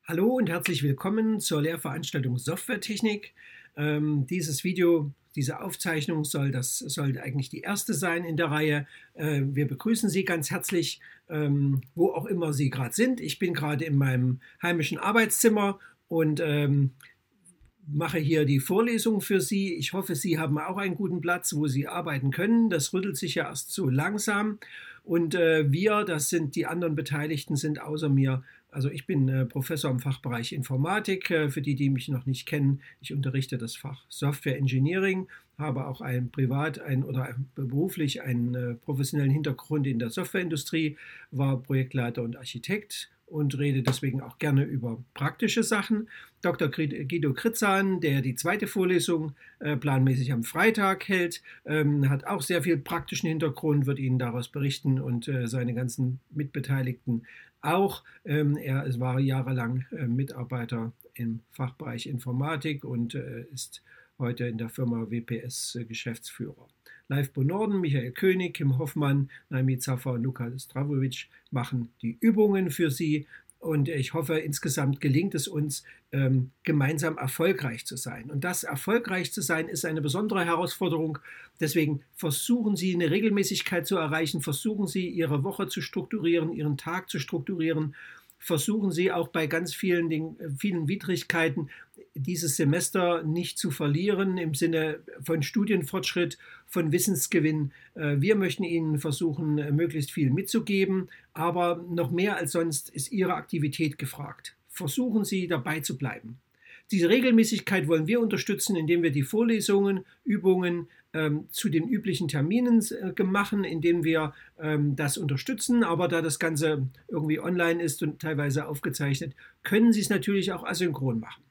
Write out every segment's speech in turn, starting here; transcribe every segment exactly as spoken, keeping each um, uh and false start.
Hallo und herzlich willkommen zur Lehrveranstaltung Softwaretechnik. Ähm, dieses Video, diese Aufzeichnung soll, das sollte eigentlich die erste sein in der Reihe. Äh, wir begrüßen Sie ganz herzlich, ähm, wo auch immer Sie gerade sind. Ich bin gerade in meinem heimischen Arbeitszimmer und ähm, mache hier die Vorlesung für Sie. Ich hoffe, Sie haben auch einen guten Platz, wo Sie arbeiten können. Das rüttelt sich ja erst so langsam. Und äh, wir, das sind die anderen Beteiligten, sind außer mir. Also ich bin äh, Professor im Fachbereich Informatik. Äh, für die, die mich noch nicht kennen, ich unterrichte das Fach Software Engineering, habe auch ein privat ein, oder beruflich einen äh, professionellen Hintergrund in der Softwareindustrie, war Projektleiter und Architekt und rede deswegen auch gerne über praktische Sachen. Doktor Guido Kritzan, der die zweite Vorlesung äh, planmäßig am Freitag hält, ähm, hat auch sehr viel praktischen Hintergrund, wird Ihnen daraus berichten und äh, seine ganzen Mitbeteiligten auch. Ähm, er es war jahrelang äh, Mitarbeiter im Fachbereich Informatik und äh, ist heute in der Firma W P S äh, Geschäftsführer. Live Bonorden, Michael König, Kim Hoffmann, Naimi Zaffer und Luka Stravovic machen die Übungen für Sie. Und ich hoffe, insgesamt gelingt es uns, ähm, gemeinsam erfolgreich zu sein. Und das erfolgreich zu sein, ist eine besondere Herausforderung. Deswegen versuchen Sie, eine Regelmäßigkeit zu erreichen. Versuchen Sie, Ihre Woche zu strukturieren, Ihren Tag zu strukturieren. Versuchen Sie auch bei ganz vielen, Dingen, vielen Widrigkeiten dieses Semester nicht zu verlieren im Sinne von Studienfortschritt, von Wissensgewinn. Wir möchten Ihnen versuchen, möglichst viel mitzugeben, aber noch mehr als sonst ist Ihre Aktivität gefragt. Versuchen Sie, dabei zu bleiben. Diese Regelmäßigkeit wollen wir unterstützen, indem wir die Vorlesungen, Übungen ähm, zu den üblichen Terminen äh, machen, indem wir ähm, das unterstützen. Aber da das Ganze irgendwie online ist und teilweise aufgezeichnet, können Sie es natürlich auch asynchron machen.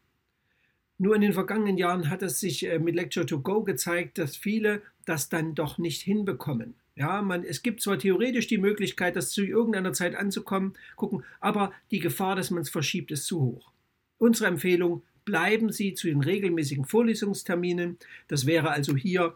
Nur in den vergangenen Jahren hat es sich äh, mit Lecture to Go gezeigt, dass viele das dann doch nicht hinbekommen. Ja, man, es gibt zwar theoretisch die Möglichkeit, das zu irgendeiner Zeit anzukommen, gucken, aber die Gefahr, dass man es verschiebt, ist zu hoch. Unsere Empfehlung: Bleiben Sie zu den regelmäßigen Vorlesungsterminen. Das wäre also hier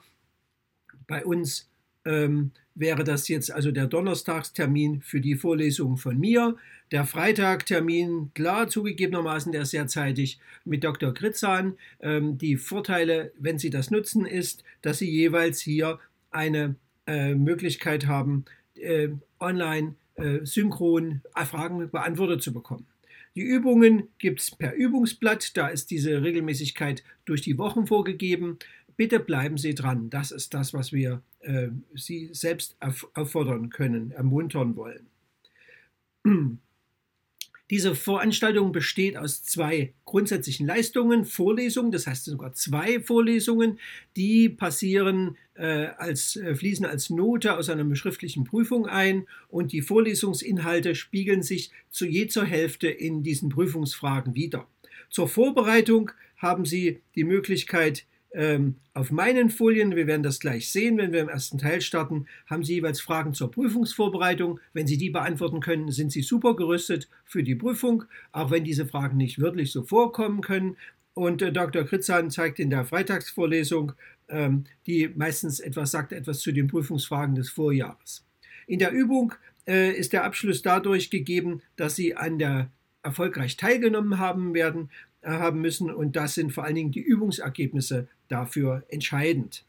bei uns, ähm, wäre das jetzt also der Donnerstagstermin für die Vorlesung von mir. Der Freitagtermin, klar zugegebenermaßen, der ist sehr zeitig, mit Doktor Kritzan. Ähm, die Vorteile, wenn Sie das nutzen, ist, dass Sie jeweils hier eine äh, Möglichkeit haben, äh, online äh, synchron Fragen beantwortet zu bekommen. Die Übungen gibt es per Übungsblatt, da ist diese Regelmäßigkeit durch die Wochen vorgegeben. Bitte bleiben Sie dran, das ist das, was wir äh, Sie selbst auffordern können, ermuntern wollen. Diese Veranstaltung besteht aus zwei grundsätzlichen Leistungen, Vorlesungen, das heißt sogar zwei Vorlesungen, die passieren äh, als, äh, fließen als Note aus einer schriftlichen Prüfung ein, und die Vorlesungsinhalte spiegeln sich zu je zur Hälfte in diesen Prüfungsfragen wider. Zur Vorbereitung haben Sie die Möglichkeit, auf meinen Folien, wir werden das gleich sehen, wenn wir im ersten Teil starten, haben Sie jeweils Fragen zur Prüfungsvorbereitung. Wenn Sie die beantworten können, sind Sie super gerüstet für die Prüfung, auch wenn diese Fragen nicht wörtlich so vorkommen können. Und äh, Doktor Kritzan zeigt in der Freitagsvorlesung, ähm, die meistens etwas sagt, etwas zu den Prüfungsfragen des Vorjahres. In der Übung äh, ist der Abschluss dadurch gegeben, dass Sie an der erfolgreich teilgenommen haben werden, haben müssen, und das sind vor allen Dingen die Übungsergebnisse dafür entscheidend.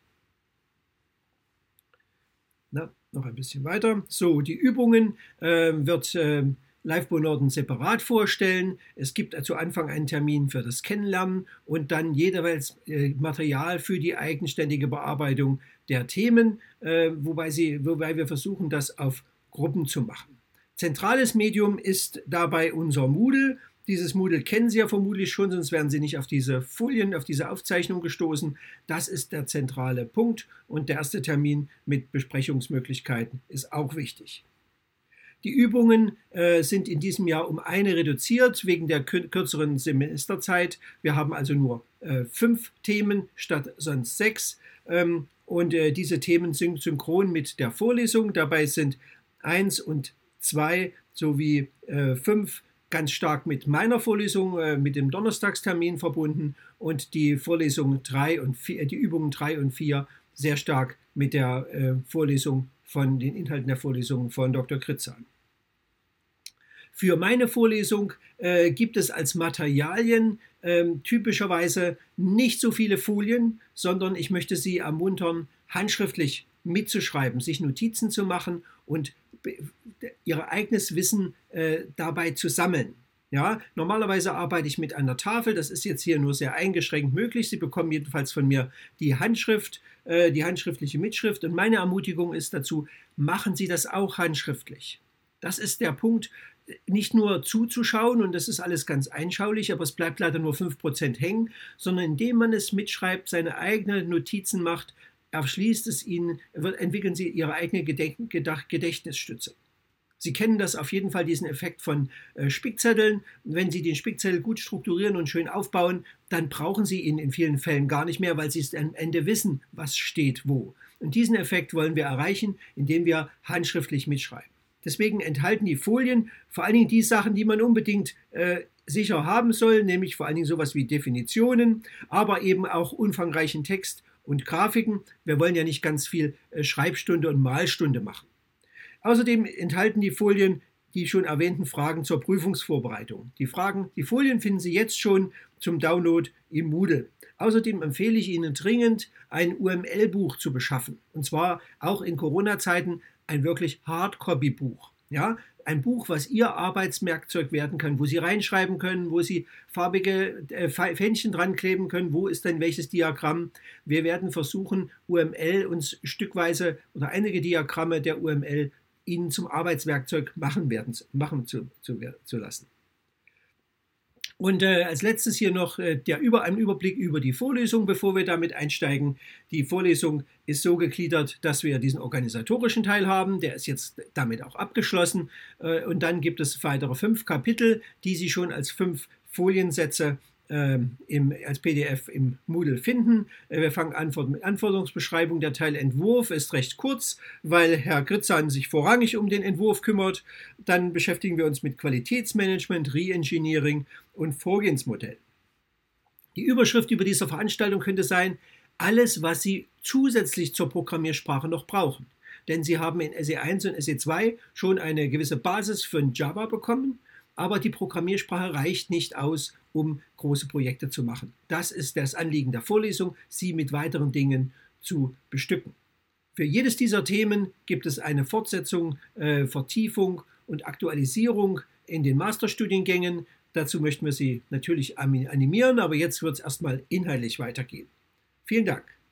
Na, noch ein bisschen weiter. So, die Übungen äh, wird äh, Live Bonorden separat vorstellen. Es gibt zu Anfang einen Termin für das Kennenlernen und dann jeweils äh, Material für die eigenständige Bearbeitung der Themen, äh, wobei, sie, wobei wir versuchen, das auf Gruppen zu machen. Zentrales Medium ist dabei unser Moodle. Dieses Moodle kennen Sie ja vermutlich schon, sonst wären Sie nicht auf diese Folien, auf diese Aufzeichnung gestoßen. Das ist der zentrale Punkt, und der erste Termin mit Besprechungsmöglichkeiten ist auch wichtig. Die Übungen äh, sind in diesem Jahr um eine reduziert, wegen der kürzeren Semesterzeit. Wir haben also nur äh, fünf Themen statt sonst sechs. Ähm, und äh, diese Themen sind synchron mit der Vorlesung. Dabei sind eins und zwei sowie äh, fünf ganz stark mit meiner Vorlesung, äh, mit dem Donnerstagstermin verbunden, und die Vorlesung drei und vier, die Übungen drei und vier sehr stark mit der äh, Vorlesung von den Inhalten der Vorlesung von Doktor Kritzan. Für meine Vorlesung äh, gibt es als Materialien äh, typischerweise nicht so viele Folien, sondern ich möchte Sie ermuntern, handschriftlich mitzuschreiben, sich Notizen zu machen und Ihr eigenes Wissen äh, dabei zu sammeln. Ja, normalerweise arbeite ich mit einer Tafel, das ist jetzt hier nur sehr eingeschränkt möglich. Sie bekommen jedenfalls von mir die Handschrift, äh, die handschriftliche Mitschrift und meine Ermutigung ist dazu, machen Sie das auch handschriftlich. Das ist der Punkt, nicht nur zuzuschauen und das ist alles ganz einschaulich, aber es bleibt leider nur fünf Prozent hängen, sondern indem man es mitschreibt, seine eigenen Notizen macht, erschließt es Ihnen, entwickeln Sie Ihre eigene Gedächtnisstütze. Sie kennen das auf jeden Fall, diesen Effekt von äh, Spickzetteln. Wenn Sie den Spickzettel gut strukturieren und schön aufbauen, dann brauchen Sie ihn in vielen Fällen gar nicht mehr, weil Sie es am Ende wissen, was steht wo. Und diesen Effekt wollen wir erreichen, indem wir handschriftlich mitschreiben. Deswegen enthalten die Folien vor allen Dingen die Sachen, die man unbedingt äh, sicher haben soll, nämlich vor allen Dingen sowas wie Definitionen, aber eben auch umfangreichen Text und Grafiken. Wir wollen ja nicht ganz viel äh, Schreibstunde und Malstunde machen. Außerdem enthalten die Folien die schon erwähnten Fragen zur Prüfungsvorbereitung. Die Fragen, die Folien finden Sie jetzt schon zum Download im Moodle. Außerdem empfehle ich Ihnen dringend, ein U M L-Buch zu beschaffen. Und zwar auch in Corona-Zeiten ein wirklich Hardcopy-Buch. Ja, ein Buch, was Ihr Arbeitswerkzeug werden kann, wo Sie reinschreiben können, wo Sie farbige äh, Fähnchen dran kleben können, wo ist denn welches Diagramm. Wir werden versuchen, U M L uns stückweise oder einige Diagramme der U M L Ihnen zum Arbeitswerkzeug machen, werden, machen zu, zu, zu lassen. Und äh, als letztes hier noch äh, der über, ein Überblick über die Vorlesung, bevor wir damit einsteigen. Die Vorlesung ist so gegliedert, dass wir diesen organisatorischen Teil haben, der ist jetzt damit auch abgeschlossen. Äh, und dann gibt es weitere fünf Kapitel, die Sie schon als fünf Foliensätze Im, als P D F im Moodle finden. Wir fangen an mit Anforderungsbeschreibung. Der Teil Entwurf ist recht kurz, weil Herr Gritzan sich vorrangig um den Entwurf kümmert. Dann beschäftigen wir uns mit Qualitätsmanagement, Reengineering und Vorgehensmodell. Die Überschrift über diese Veranstaltung könnte sein, alles, was Sie zusätzlich zur Programmiersprache noch brauchen. Denn Sie haben in S E eins und S E zwei schon eine gewisse Basis für Java bekommen, aber die Programmiersprache reicht nicht aus, um große Projekte zu machen. Das ist das Anliegen der Vorlesung, Sie mit weiteren Dingen zu bestücken. Für jedes dieser Themen gibt es eine Fortsetzung, äh, Vertiefung und Aktualisierung in den Masterstudiengängen. Dazu möchten wir Sie natürlich animieren, aber jetzt wird es erstmal inhaltlich weitergehen. Vielen Dank.